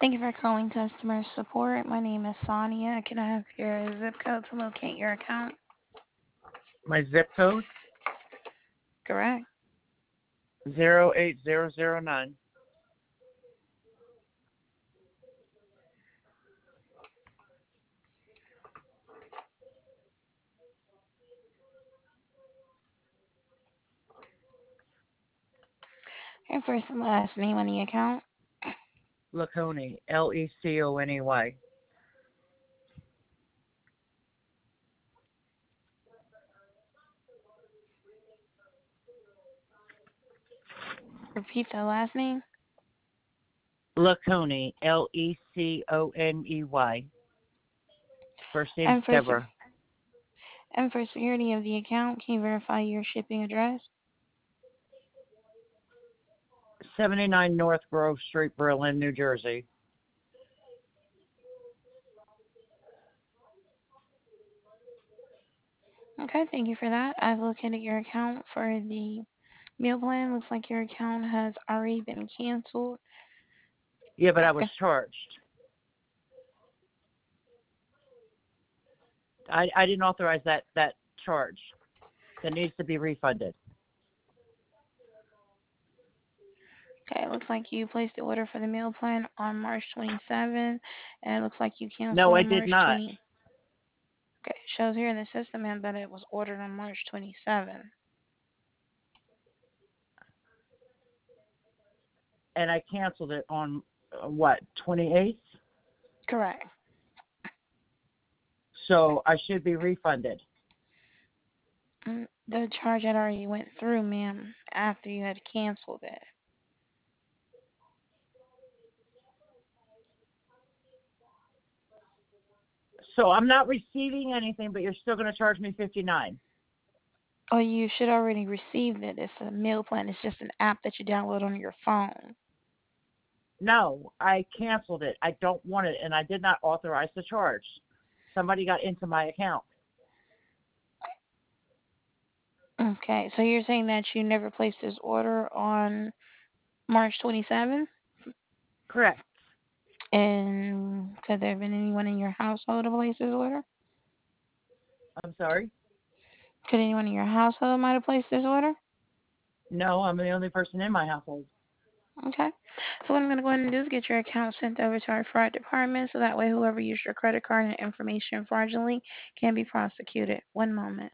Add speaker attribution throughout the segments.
Speaker 1: Thank you for calling customer support. My name is Sonia. Can I have your zip code to locate your account?
Speaker 2: My zip code
Speaker 1: Correct.
Speaker 2: 08009.
Speaker 1: And first and last name on the account.
Speaker 2: Lecony, Lecony.
Speaker 1: Repeat the last name.
Speaker 2: Lecony, Lecony. First name's
Speaker 1: And for se-
Speaker 2: Deborah.
Speaker 1: and for security of the account, can you verify your shipping address?
Speaker 2: 79 North Grove Street, Berlin, New Jersey.
Speaker 1: Okay, thank you for that. I've located your account for the meal plan. Looks like your account has already been canceled.
Speaker 2: Yeah, but I was
Speaker 1: Okay.
Speaker 2: charged. I didn't authorize that charge. That needs to be refunded.
Speaker 1: Okay, it looks like you placed the order for the meal plan on March 27th, and it looks like you
Speaker 2: No,
Speaker 1: canceled
Speaker 2: I
Speaker 1: on
Speaker 2: did
Speaker 1: March
Speaker 2: not.
Speaker 1: 20th. Okay, shows here in the system, man, that it was ordered on March 27th.
Speaker 2: And I canceled it on what, 28th?
Speaker 1: Correct.
Speaker 2: So I should be refunded.
Speaker 1: The charge had already went through, ma'am, after you had canceled it.
Speaker 2: So I'm not receiving anything, but you're still going to charge me 59.
Speaker 1: Oh, you should already receive it. It's a meal plan. It's just an app that you download on your phone.
Speaker 2: No, I canceled it. I don't want it, and I did not authorize the charge. Somebody got into my account.
Speaker 1: Okay, so you're saying that you never placed this order on March 27th?
Speaker 2: Correct.
Speaker 1: And could there have been anyone in your household to place this order?
Speaker 2: I'm sorry?
Speaker 1: Could anyone in your household might have placed this order?
Speaker 2: No, I'm the only person in my household.
Speaker 1: Okay. So what I'm going to go ahead and do is get your account sent over to our fraud department so that way whoever used your credit card and information fraudulently can be prosecuted. One moment.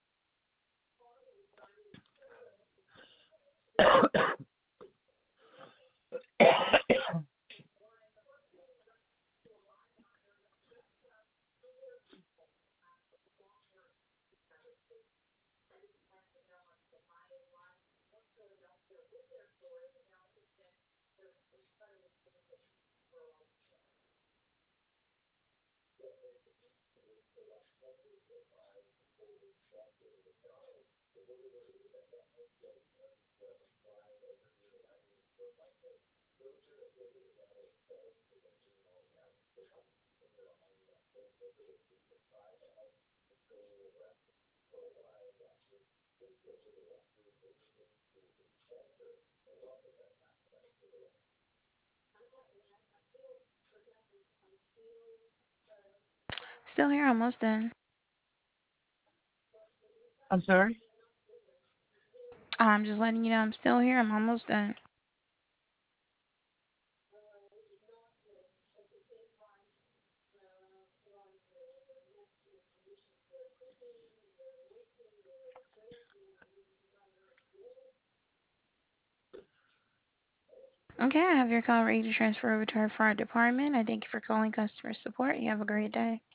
Speaker 1: Still here, almost done.
Speaker 2: I'm sorry?
Speaker 1: I'm just letting you know I'm still here. I'm almost done. Okay, I have your call ready to transfer over to our fraud department. I thank you for calling customer support. You have a great day.